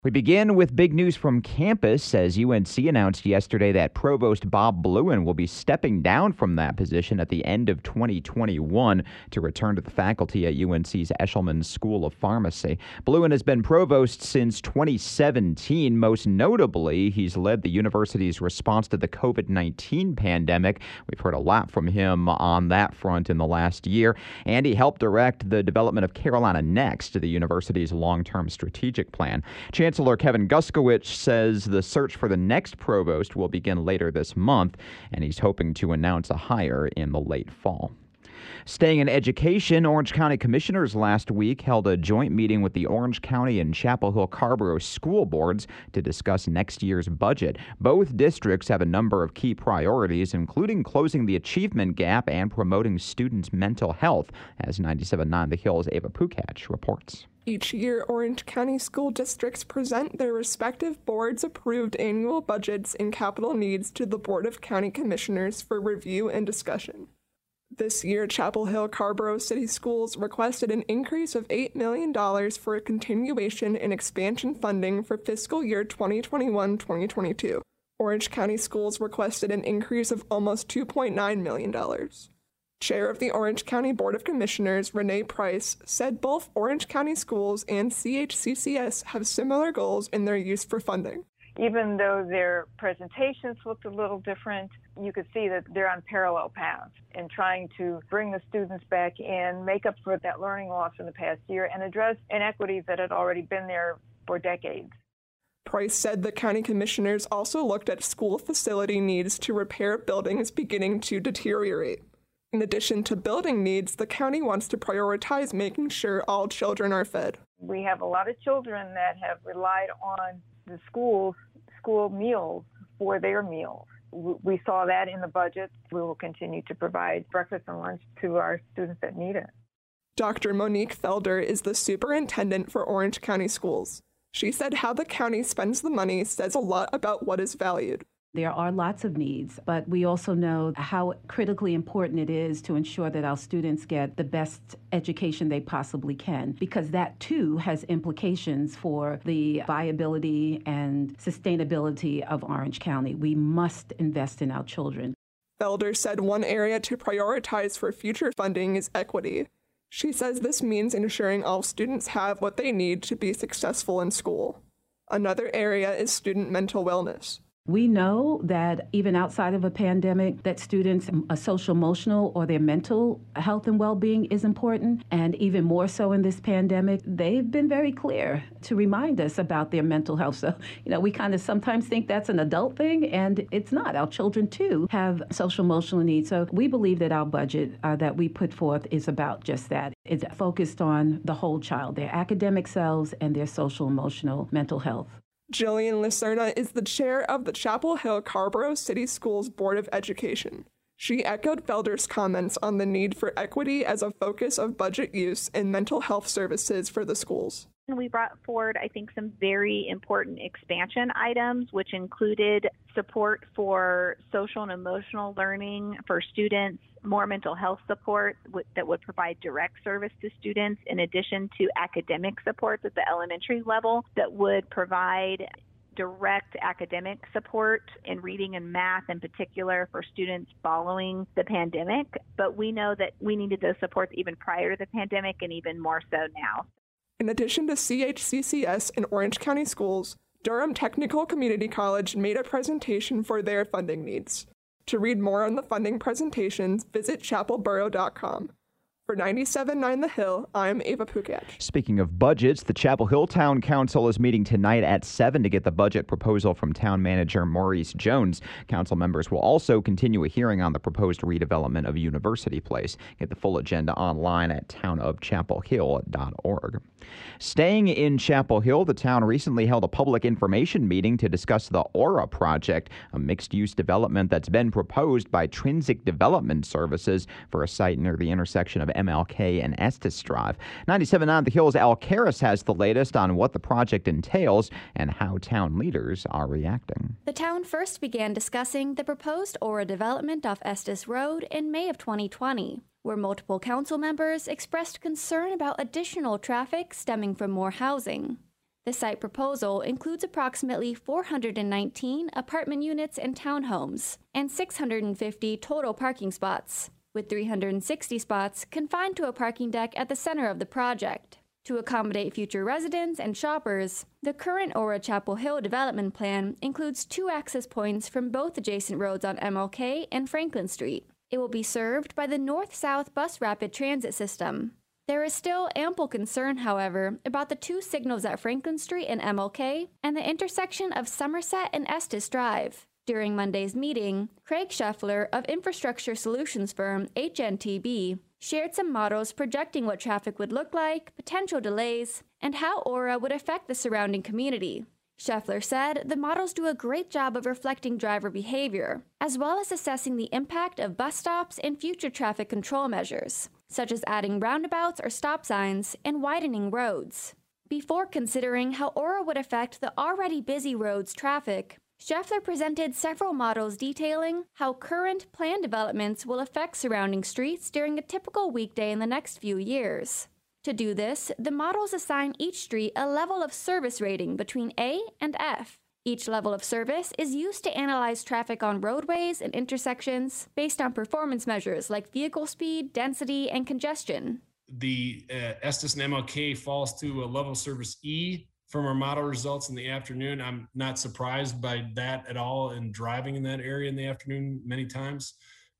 We begin with big news from campus as UNC announced yesterday that Provost Bob Bluin will be stepping down from that position at the end of 2021 to return to the faculty at UNC's Eshelman School of Pharmacy. Bluin has been provost since 2017. Most notably, he's led the university's response to the COVID-19 pandemic. We've heard a lot from him on that front in the last year, and he helped direct the development of Carolina Next, the university's long-term strategic plan. Chancellor Kevin Guskiewicz says the search for the next provost will begin later this month, and he's hoping to announce a hire in the late fall. Staying in education, Orange County commissioners last week held a joint meeting with the Orange County and Chapel Hill-Carrboro school boards to discuss next year's budget. Both districts have a number of key priorities, including closing the achievement gap and promoting students' mental health, as 97.9 The Hill's Ava Pukach reports. Each year, Orange County school districts present their respective boards-approved annual budgets and capital needs to the Board of County Commissioners for review and discussion. This year, Chapel Hill-Carrboro City Schools requested an increase of $8 million for a continuation and expansion funding for fiscal year 2021-2022. Orange County Schools requested an increase of almost $2.9 million. Chair of the Orange County Board of Commissioners, Renee Price, said both Orange County Schools and CHCCS have similar goals in their use for funding. Even though their presentations looked a little different, you could see that they're on parallel paths in trying to bring the students back in, make up for that learning loss in the past year, and address inequities that had already been there for decades. Price said the county commissioners also looked at school facility needs to repair buildings beginning to deteriorate. In addition to building needs, the county wants to prioritize making sure all children are fed. We have a lot of children that have relied on the school meals for their meals. We saw that in the budget. We will continue to provide breakfast and lunch to our students that need it. Dr. Monique Felder is the superintendent for Orange County Schools. She said how the county spends the money says a lot about what is valued. There are lots of needs, but we also know how critically important it is to ensure that our students get the best education they possibly can, because that too has implications for the viability and sustainability of Orange County. We must invest in our children. Felder said one area to prioritize for future funding is equity. She says this means ensuring all students have what they need to be successful in school. Another area is student mental wellness. We know that even outside of a pandemic, that students' social, emotional, or their mental health and well-being is important. And even more so in this pandemic, they've been very clear to remind us about their mental health. So, we kind of sometimes think that's an adult thing, and it's not. Our children, too, have social, emotional needs. So we believe that our budget that we put forth is about just that. It's focused on the whole child, their academic selves, and their social, emotional, mental health. Jillian Lacerna is the chair of the Chapel Hill-Carrboro City Schools Board of Education. She echoed Felder's comments on the need for equity as a focus of budget use in mental health services for the schools. We brought forward, I think, some very important expansion items, which included support for social and emotional learning for students, more mental health support that would provide direct service to students, in addition to academic support at the elementary level that would provide direct academic support in reading and math in particular for students following the pandemic. But we know that we needed those supports even prior to the pandemic and even more so now. In addition to CHCCS and Orange County Schools, Durham Technical Community College made a presentation for their funding needs. To read more on the funding presentations, visit chapelboro.com. For 97.9 The Hill, I'm Ava Pukach. Speaking of budgets, the Chapel Hill Town Council is meeting tonight at 7 to get the budget proposal from town manager Maurice Jones. Council members will also continue a hearing on the proposed redevelopment of University Place. Get the full agenda online at townofchapelhill.org. Staying in Chapel Hill, the town recently held a public information meeting to discuss the Aura project, a mixed-use development that's been proposed by Trinsic Development Services for a site near the intersection of MLK and Estes Drive. 97.9 The Hill's Al Karras has the latest on what the project entails and how town leaders are reacting. The town first began discussing the proposed Aura development off Estes Road in May of 2020, where multiple council members expressed concern about additional traffic stemming from more housing. The site proposal includes approximately 419 apartment units and townhomes, and 650 total parking spots, with 360 spots confined to a parking deck at the center of the project. To accommodate future residents and shoppers, the current Aura Chapel Hill development plan includes 2 access points from both adjacent roads on MLK and Franklin Street. It will be served by the North-South Bus Rapid Transit system. There is still ample concern, however, about the 2 signals at Franklin Street and MLK and the intersection of Somerset and Estes Drive. During Monday's meeting, Craig Scheffler of infrastructure solutions firm HNTB shared some models projecting what traffic would look like, potential delays, and how Aura would affect the surrounding community. Scheffler said the models do a great job of reflecting driver behavior, as well as assessing the impact of bus stops and future traffic control measures, such as adding roundabouts or stop signs and widening roads. Before considering how Aura would affect the already busy roads' traffic, Scheffler presented several models detailing how current planned developments will affect surrounding streets during a typical weekday in the next few years. To do this, the models assign each street a level of service rating between A and F. Each level of service is used to analyze traffic on roadways and intersections based on performance measures like vehicle speed, density, and congestion. The Estes and MLK falls to a level service E. From our model results in the afternoon, I'm not surprised by that at all in driving in that area in the afternoon many times.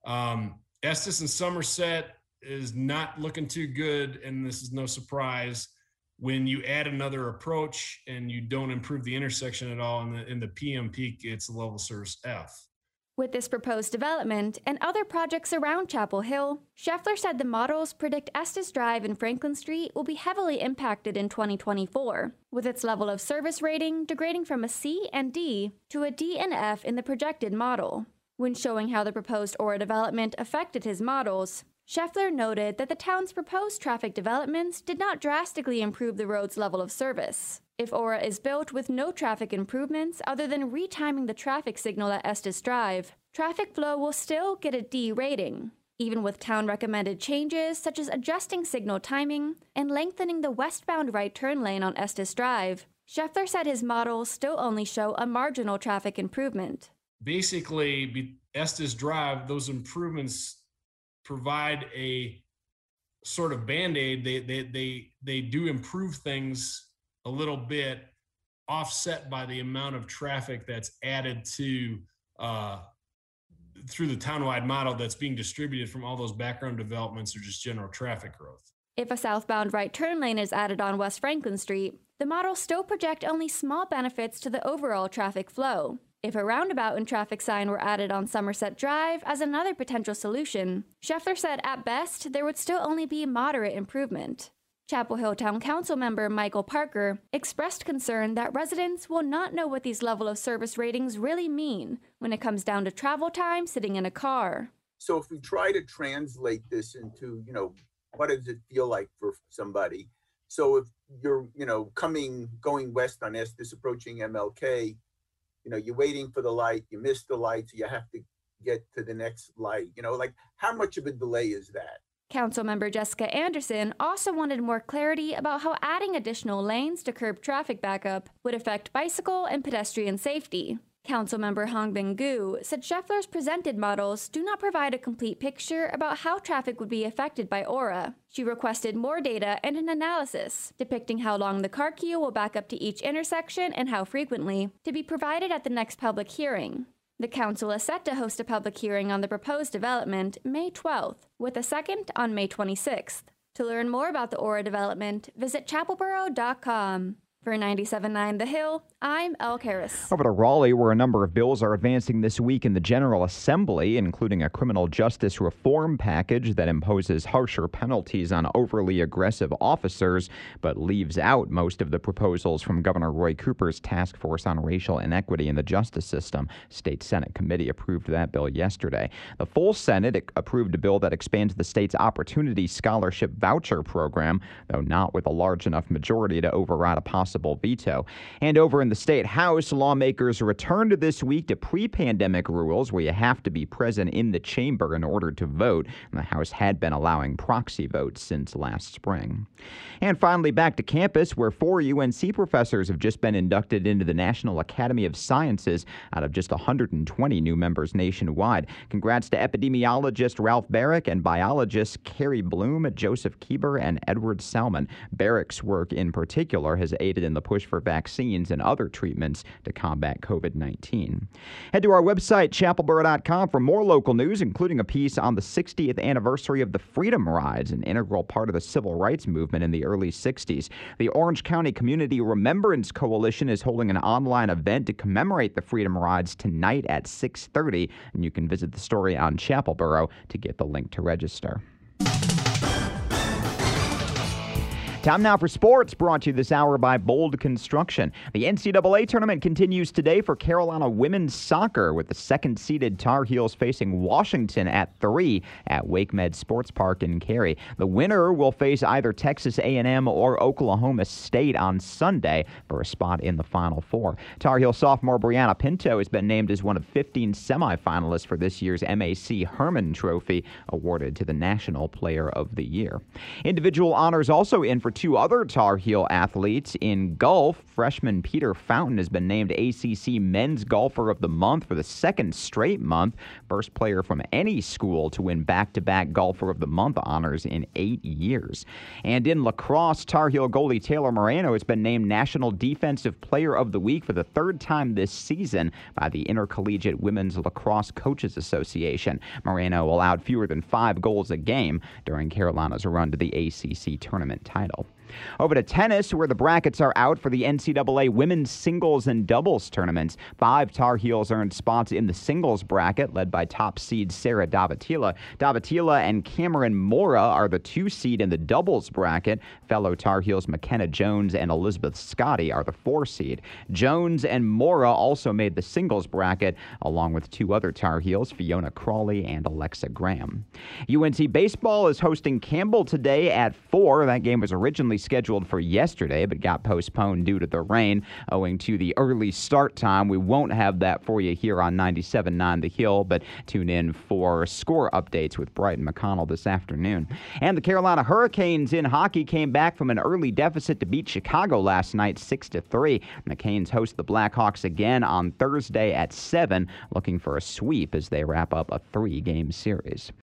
Estes and Somerset is not looking too good, and this is no surprise. When you add another approach and you don't improve the intersection at all in the PM peak, it's a level service F. With this proposed development and other projects around Chapel Hill, Scheffler said the models predict Estes Drive and Franklin Street will be heavily impacted in 2024, with its level of service rating degrading from a C and D to a D and F in the projected model. When showing how the proposed Aura development affected his models, Scheffler noted that the town's proposed traffic developments did not drastically improve the road's level of service. If Aura is built with no traffic improvements other than retiming the traffic signal at Estes Drive, traffic flow will still get a D rating, even with town-recommended changes such as adjusting signal timing and lengthening the westbound right turn lane on Estes Drive. Scheffler said his models still only show a marginal traffic improvement. Basically, Estes Drive, those improvements provide a sort of Band-Aid. They do improve things a little bit, offset by the amount of traffic that's added to through the townwide model that's being distributed from all those background developments or just general traffic growth. If a southbound right turn lane is added on West Franklin Street, the models still project only small benefits to the overall traffic flow. If a roundabout and traffic sign were added on Somerset Drive as another potential solution, Scheffler said at best there would still only be moderate improvement. Chapel Hill Town Council member Michael Parker expressed concern that residents will not know what these level of service ratings really mean when it comes down to travel time sitting in a car. So if we try to translate this into, what does it feel like for somebody? So if you're, going west on Estes, approaching MLK, you're waiting for the light, you miss the light, so you have to get to the next light. How much of a delay is that? Councilmember Jessica Anderson also wanted more clarity about how adding additional lanes to curb traffic backup would affect bicycle and pedestrian safety. Councilmember Hongbin Gu said Scheffler's presented models do not provide a complete picture about how traffic would be affected by Aura. She requested more data and an analysis depicting how long the car queue will back up to each intersection and how frequently, to be provided at the next public hearing. The council is set to host a public hearing on the proposed development May 12th, with a second on May 26th. To learn more about the Aura development, visit chapelboro.com. For 97.9 The Hill, I'm Elle Karras. Over to Raleigh, where a number of bills are advancing this week in the General Assembly, including a criminal justice reform package that imposes harsher penalties on overly aggressive officers, but leaves out most of the proposals from Governor Roy Cooper's Task Force on Racial Inequity in the Justice System. State Senate committee approved that bill yesterday. The full Senate approved a bill that expands the state's Opportunity Scholarship Voucher program, though not with a large enough majority to override a possible possible veto. And over in the state house, lawmakers returned this week to pre-pandemic rules where you have to be present in the chamber in order to vote. The House had been allowing proxy votes since last spring. And finally, back to campus, where 4 UNC professors have just been inducted into the National Academy of Sciences out of just 120 new members nationwide. Congrats to epidemiologist Ralph Barrick and biologists Carrie Bloom, Joseph Kieber, and Edward Salmon. Barrick's work in particular has aided in the push for vaccines and other treatments to combat COVID-19. Head to our website, chapelboro.com, for more local news, including a piece on the 60th anniversary of the Freedom Rides, an integral part of the civil rights movement in the early 60s. The Orange County Community Remembrance Coalition is holding an online event to commemorate the Freedom Rides tonight at 6:30, and you can visit the story on Chapel Boro to get the link to register. Time now for sports, brought to you this hour by Bold Construction. The NCAA tournament continues today for Carolina women's soccer, with the second-seeded Tar Heels facing Washington at 3 at Wake Med Sports Park in Cary. The winner will face either Texas A&M or Oklahoma State on Sunday for a spot in the Final Four. Tar Heel sophomore Brianna Pinto has been named as one of 15 semifinalists for this year's MAC Herman Trophy, awarded to the National Player of the Year. Individual honors also in for 2 other Tar Heel athletes. In golf, freshman Peter Fountain has been named ACC Men's Golfer of the Month for the second straight month, first player from any school to win back-to-back Golfer of the Month honors in 8 years. And in lacrosse, Tar Heel goalie Taylor Moreno has been named National Defensive Player of the Week for the 3rd time this season by the Intercollegiate Women's Lacrosse Coaches Association. Moreno allowed fewer than 5 goals a game during Carolina's run to the ACC tournament title. Over to tennis, where the brackets are out for the NCAA women's singles and doubles tournaments. 5 Tar Heels earned spots in the singles bracket, led by top seed Sarah Davatila. Davatila and Cameron Mora are the 2 seed in the doubles bracket. Fellow Tar Heels McKenna Jones and Elizabeth Scotty are the 4 seed. Jones and Mora also made the singles bracket, along with 2 other Tar Heels, Fiona Crawley and Alexa Graham. UNC baseball is hosting Campbell today at 4. That game was originally scheduled for yesterday, but got postponed due to the rain. Owing to the early start time, we won't have that for you here on 97.9 The Hill, but tune in for score updates with Brighton McConnell this afternoon. And the Carolina Hurricanes in hockey came back from an early deficit to beat Chicago last night 6-3. The Canes host the Blackhawks again on Thursday at 7, looking for a sweep as they wrap up a 3-game series.